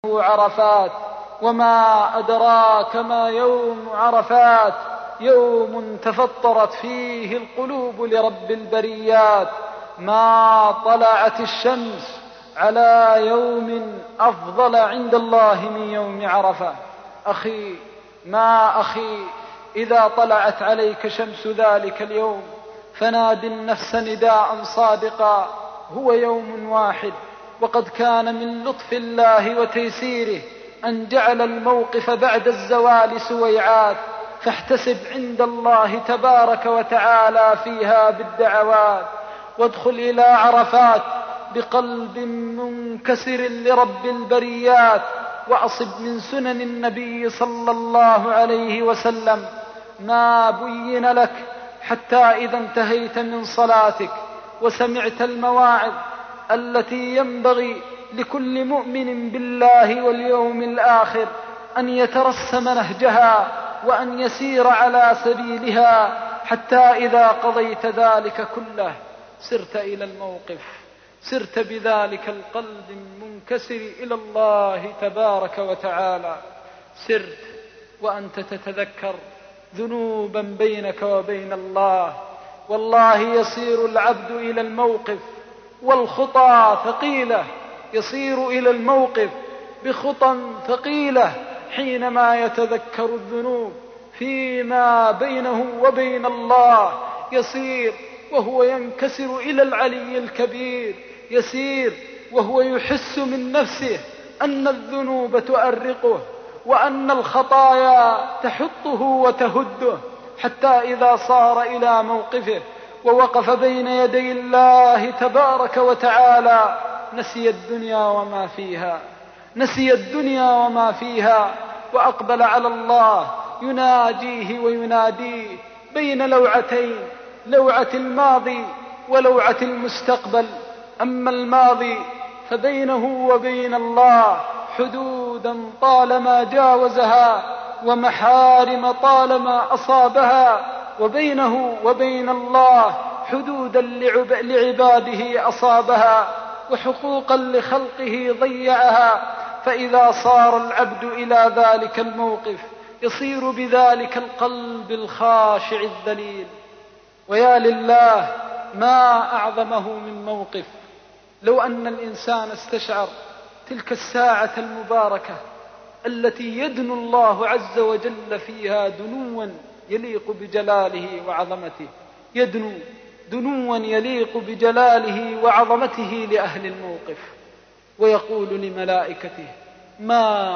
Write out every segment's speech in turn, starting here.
عرفات. وما أدراك ما يوم عرفات؟ يوم تفطرت فيه القلوب لرب البريات. ما طلعت الشمس على يوم أفضل عند الله من يوم عرفة. أخي إذا طلعت عليك شمس ذلك اليوم فناد النفس نداء صادقا. هو يوم واحد، وقد كان من لطف الله وتيسيره أن جعل الموقف بعد الزوال سويعات، فاحتسب عند الله تبارك وتعالى فيها بالدعوات. وادخل إلى عرفات بقلب منكسر لرب البريات، وأصب من سنن النبي صلى الله عليه وسلم ما بين لك، حتى إذا انتهيت من صلاتك وسمعت المواعظ التي ينبغي لكل مؤمن بالله واليوم الآخر أن يترسم نهجها وأن يسير على سبيلها، حتى إذا قضيت ذلك كله سرت إلى الموقف، سرت بذلك القلب المنكسر إلى الله تبارك وتعالى. سرت وأنت تتذكر ذنوبا بينك وبين الله. والله يصير العبد إلى الموقف والخطى ثقيلة، يصير إلى الموقف بخطى ثقيلة حينما يتذكر الذنوب فيما بينه وبين الله. يصير وهو ينكسر إلى العلي الكبير، يسير وهو يحس من نفسه أن الذنوب تؤرقه وأن الخطايا تحطه وتهده، حتى إذا صار إلى موقفه ووقف بين يدي الله تبارك وتعالى نسي الدنيا وما فيها، وأقبل على الله يناجيه ويناديه بين لوعتين، لوعة الماضي ولوعة المستقبل. أما الماضي فبينه وبين الله حدودا طالما جاوزها ومحارم طالما أصابها، وبينه وبين الله حدودا لعباده أصابها، وحقوقا لخلقه ضيعها. فإذا صار العبد إلى ذلك الموقف يصير بذلك القلب الخاشع الذليل. ويا لله ما أعظمه من موقف لو أن الإنسان استشعر تلك الساعة المباركة التي يدنو الله عز وجل فيها دنوا يليق بجلاله وعظمته، يدنو دنوا يليق بجلاله وعظمته لأهل الموقف، ويقول لملائكته ما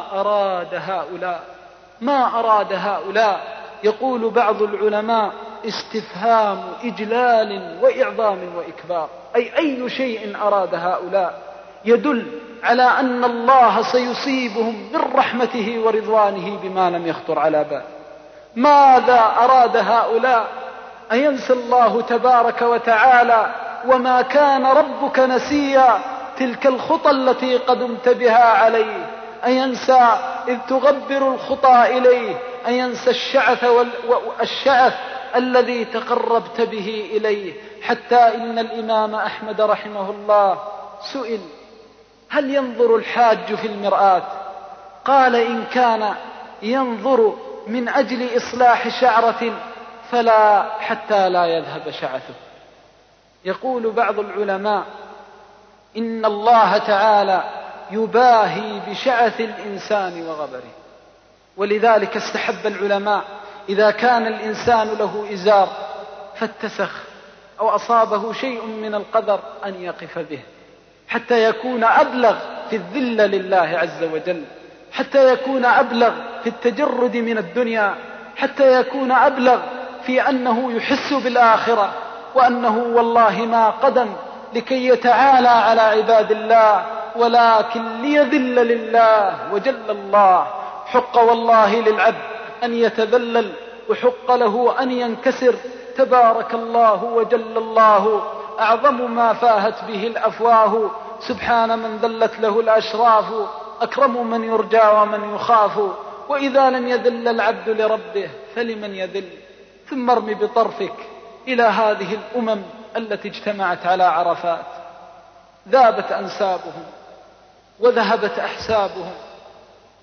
أراد هؤلاء. يقول بعض العلماء استفهام إجلال وإعظام وإكبار، أي شيء أراد هؤلاء يدل على أن الله سيصيبهم من رحمته ورضوانه بما لم يخطر على بال. ماذا أراد هؤلاء؟ أينسى الله تبارك وتعالى وما كان ربك نسيا تلك الخطى التي قدمت بها عليه؟ أينسى إذ تغبر الخطى إليه؟ أينسى الشعث الذي تقربت به إليه؟ حتى إن الإمام أحمد رحمه الله سئل هل ينظر الحاج في المرآة؟ قال إن كان ينظر من أجل إصلاح شعرة فلا، حتى لا يذهب شعثه. يقول بعض العلماء إن الله تعالى يباهي بشعث الإنسان وغبره، ولذلك استحب العلماء إذا كان الإنسان له إزار فاتسخ أو أصابه شيء من القدر أن يقف به، حتى يكون أبلغ في الذل لله عز وجل، حتى يكون أبلغ في التجرد من الدنيا، حتى يكون أبلغ في أنه يحس بالآخرة، وأنه والله ما قدم لكي يتعالى على عباد الله، ولكن ليذل لله وجل الله. حق والله للعبد أن يتذلل، وحق له أن ينكسر. تبارك الله وجل الله، أعظم ما فاهت به الأفواه. سبحان من ذلت له الأشراف، أكرم من يرجى ومن يخاف. وإذا لم يذل العبد لربه فلمن يذل؟ ثم ارم بطرفك إلى هذه الأمم التي اجتمعت على عرفات، ذابت أنسابهم وذهبت أحسابهم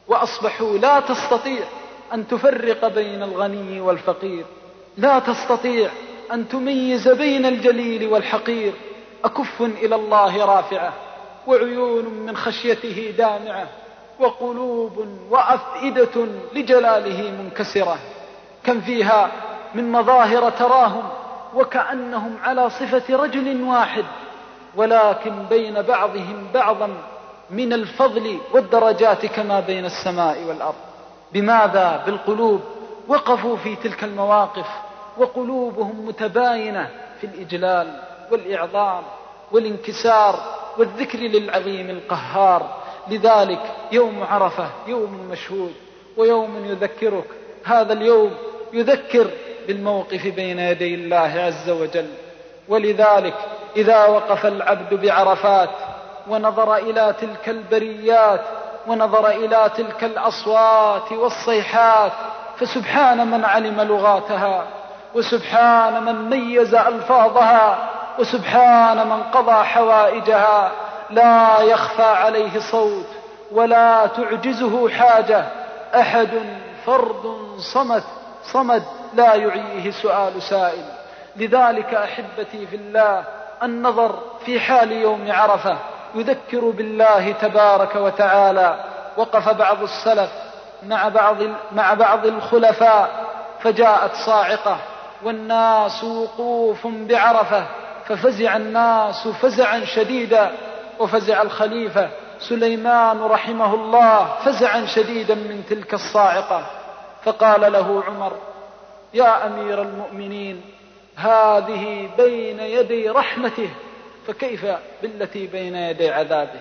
وأصبحوا لا تستطيع أن تفرق بين الغني والفقير، لا تستطيع أن تميز بين الجليل والحقير. أكف إلى الله رافعة، وعيون من خشيته دامعة، وقلوب وأفئدة لجلاله منكسرة. كم فيها من مظاهر تراهم وكأنهم على صفة رجل واحد، ولكن بين بعضهم بعضا من الفضل والدرجات كما بين السماء والأرض. بماذا؟ بالقلوب. وقفوا في تلك المواقف وقلوبهم متباينة في الإجلال والإعظام والانكسار والذكر للعظيم القهار. لذلك يوم عرفة يوم مشهود، ويوم يذكرك، هذا اليوم يذكر بالموقف بين يدي الله عز وجل. ولذلك إذا وقف العبد بعرفات ونظر إلى تلك البريات ونظر إلى تلك الأصوات والصيحات، فسبحان من علم لغاتها، وسبحان من ميز ألفاظها، وسبحان من قضى حوائجها. لا يخفى عليه صوت ولا تعجزه حاجة، أحد فرد صمد لا يعيه سؤال سائل. لذلك أحبتي في الله، النظر في حال يوم عرفة يذكر بالله تبارك وتعالى. وقف بعض السلف مع بعض الخلفاء، فجاءت صاعقة والناس وقوف بعرفة، ففزع الناس فزعا شديدا، وفزع الخليفة سليمان رحمه الله فزعا شديدا من تلك الصاعقة. فقال له عمر: يا أمير المؤمنين، هذه بين يدي رحمته، فكيف بالتي بين يدي عذابه؟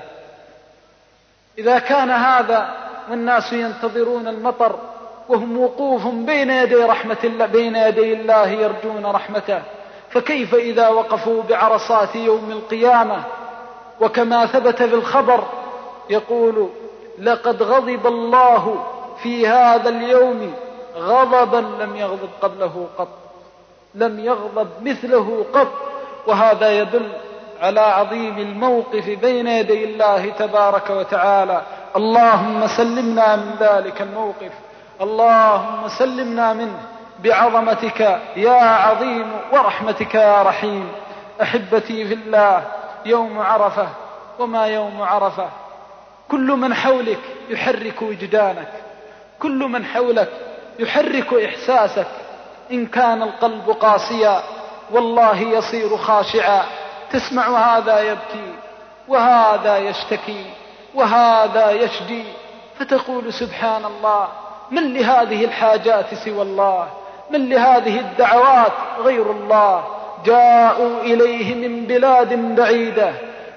إذا كان هذا والناس ينتظرون المطر وهم وقوف بين يدي رحمة الله، بين يدي الله يرجون رحمته، فكيف إذا وقفوا بعرصات يوم القيامة؟ وكما ثبت في الخبر يقول: لقد غضب الله في هذا اليوم غضبا لم يغضب قبله قط، لم يغضب مثله قط. وهذا يدل على عظيم الموقف بين يدي الله تبارك وتعالى. اللهم سلمنا من ذلك الموقف، اللهم سلمنا منه بعظمتك يا عظيم ورحمتك يا رحيم. أحبتي في الله، يوم عرفة، وما يوم عرفة؟ كل من حولك يحرك وجدانك، كل من حولك يحرك إحساسك. إن كان القلب قاسيا والله يصير خاشعا. تسمع هذا يبكي وهذا يشتكي وهذا يشجي، فتقول: سبحان الله، من لهذه الحاجات سوى الله؟ من لهذه الدعوات غير الله؟ جاءوا إليه من بلاد بعيدة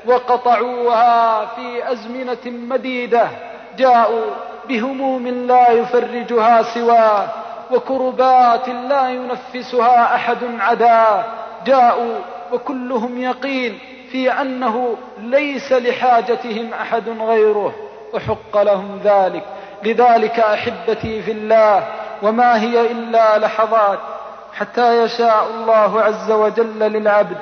وقطعوها في أزمنة مديدة، جاءوا بهموم لا يفرجها سواه، وكربات لا ينفسها أحد عداه. جاءوا وكلهم يقين في أنه ليس لحاجتهم أحد غيره، وحق لهم ذلك. لذلك أحبتي في الله، وما هي إلا لحظات حتى يشاء الله عز وجل للعبد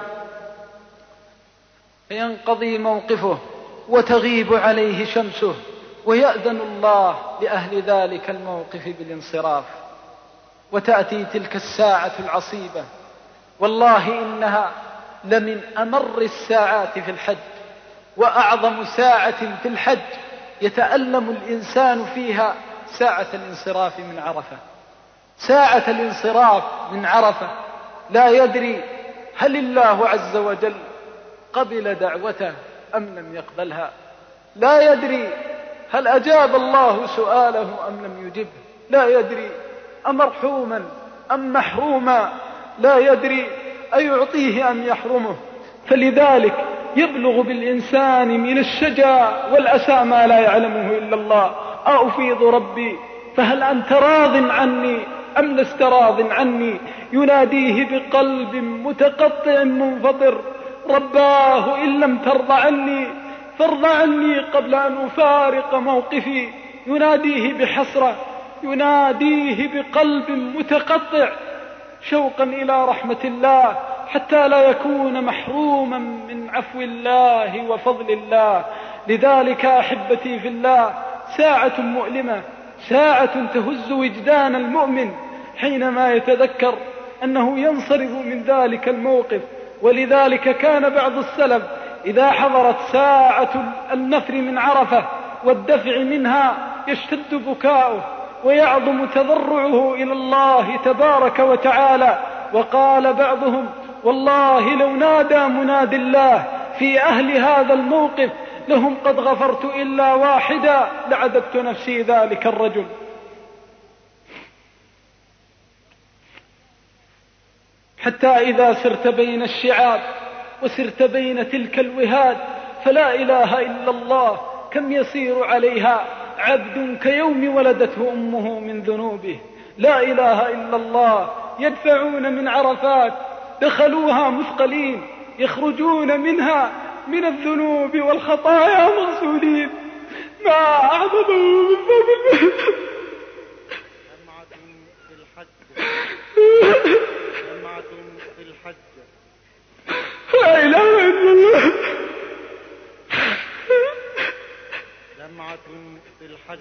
فينقضي موقفه وتغيب عليه شمسه، ويأذن الله لأهل ذلك الموقف بالانصراف، وتأتي تلك الساعة العصيبة. والله إنها لمن أمر الساعات في الحج، وأعظم ساعة في الحج يتألم الإنسان فيها ساعة الانصراف من عرفة. ساعة الانصراف من عرفة لا يدري هل الله عز وجل قبل دعوته أم لم يقبلها، لا يدري هل أجاب الله سؤاله أم لم يجبه، لا يدري أمرحوما أم محروما، لا يدري أيعطيه أم يحرمه. فلذلك يبلغ بالإنسان من الشجا والأسى ما لا يعلمه إلا الله. أفيض ربي فهل أنت راض عني أم لست راض عني؟ يناديه بقلب متقطع منفطر: رباه إن لم ترضى عني فارض عني قبل أن أفارق موقفي. يناديه بحسرة، يناديه بقلب متقطع شوقا إلى رحمة الله، حتى لا يكون محروما من عفو الله وفضل الله. لذلك أحبتي في الله، ساعة مؤلمة، ساعة تهز وجدان المؤمن حينما يتذكر أنه ينصرف من ذلك الموقف. ولذلك كان بعض السلف إذا حضرت ساعة النفر من عرفة والدفع منها يشتد بكاؤه ويعظم تضرعه إلى الله تبارك وتعالى. وقال بعضهم: والله لو نادى مناد الله في أهل هذا الموقف لهم قد غفرت إلا واحدا لعددت نفسي ذلك الرجل. حتى إذا سرت بين الشعاب وسرت بين تلك الوهاد فلا إله إلا الله كم يسير عليها عبد كيوم ولدته أمه من ذنوبه. لا إله إلا الله. يدفعون من عرفات دخلوها مثقلين، يخرجون منها من الذنوب والخطايا مغسولين. ما أعظمه من ذنب جمعة في الحج، جمعة في الحج. لا إله إلا الله. جمعة في الحج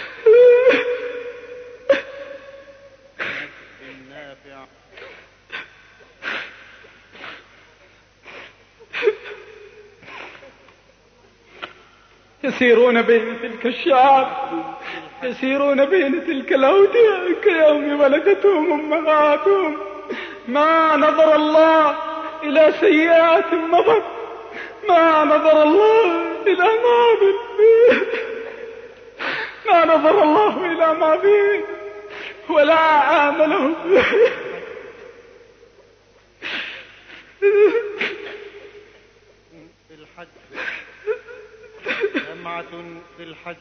النافع. يسيرون بين تلك الشعاب، يسيرون بين تلك الأودية كيوم ولدتهم أمهاتهم. ما نظر الله إلى سيئات مضت، ما نظر الله إلى ماضٍ، ما نظر الله إلى ماضٍ ولا عامله. في الحج جمعة في الحج.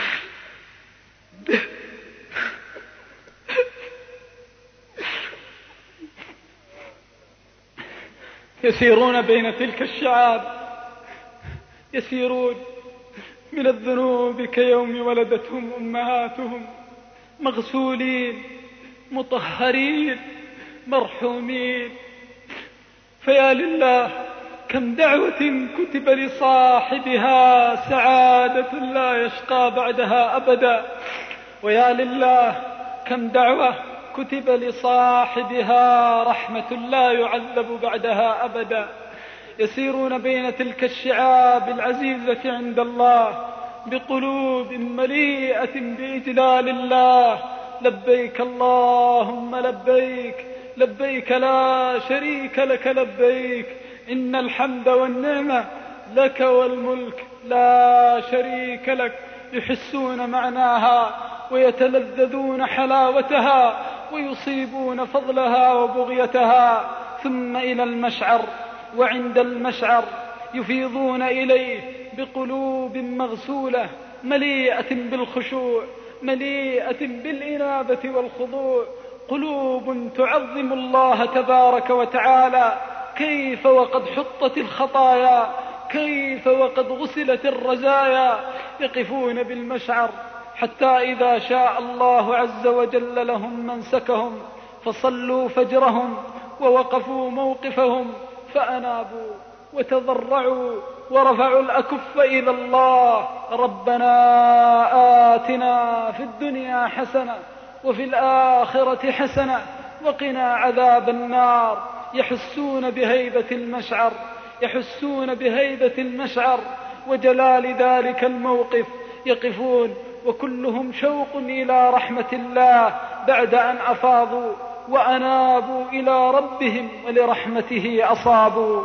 يسيرون بين تلك الشعاب، يسيرون من الذنوب كيوم ولدتهم أمهاتهم، مغسولين مطهرين مرحومين. فيا لله كم دعوة كتب لصاحبها سعادة لا يشقى بعدها أبدا، ويا لله كم دعوة كتب لصاحبها رحمة لا يعذب بعدها أبدا. يسيرون بين تلك الشعاب العزيزة عند الله بقلوب مليئة بإجلال الله. لبيك اللهم لبيك، لبيك لا شريك لك لبيك، إن الحمد والنعمة لك والملك لا شريك لك. يحسون معناها ويتلذذون حلاوتها ويصيبون فضلها وبغيتها. ثم إلى المشعر، وعند المشعر يفيضون إليه بقلوب مغسولة مليئة بالخشوع، مليئة بالإنابة والخضوع، قلوب تعظم الله تبارك وتعالى. كيف وقد حطت الخطايا، كيف وقد غسلت الرزايا. يقفون بالمشعر حتى إذا شاء الله عز وجل لهم منسكهم فصلوا فجرهم ووقفوا موقفهم فأنابوا وتضرعوا ورفعوا الأكف إلى الله. ربنا آتنا في الدنيا حسنة وفي الآخرة حسنة وقنا عذاب النار. يحسون بهيبة المشعر، يحسون بهيبة المشعر وجلال ذلك الموقف. يقفون وكلهم شوق إلى رحمة الله بعد أن أفاضوا وأنابوا إلى ربهم ولرحمته أصابوا.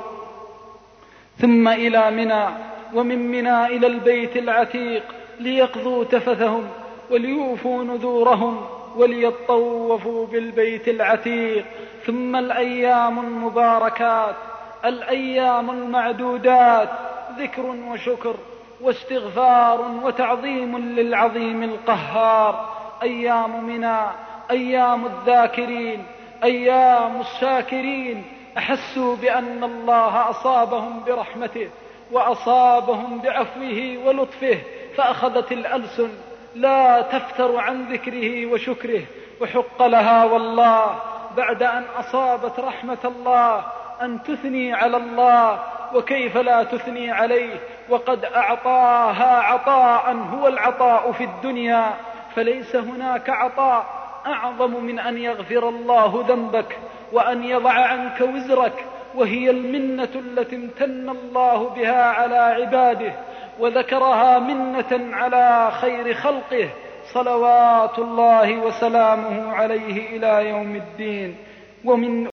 ثم إلى منى، ومن منى إلى البيت العتيق ليقضوا تفثهم وليوفوا نذورهم وليطوفوا بالبيت العتيق. ثم الأيام المباركات، الأيام المعدودات، ذكر وشكر واستغفار وتعظيم للعظيم القهار. أيام منى أيام الذاكرين، أيام الشاكرين. أحسوا بأن الله أصابهم برحمته وأصابهم بعفوه ولطفه، فأخذت الألسن لا تفتر عن ذكره وشكره. وحق لها والله بعد أن أصابت رحمة الله أن تثني على الله، وكيف لا تثني عليه وقد أعطاها عطاء هو العطاء في الدنيا، فليس هناك عطاء أعظم من أن يغفر الله ذنبك وأن يضع عنك وزرك، وهي المنة التي امتن الله بها على عباده وذكرها منة على خير خلقه صلوات الله وسلامه عليه إلى يوم الدين.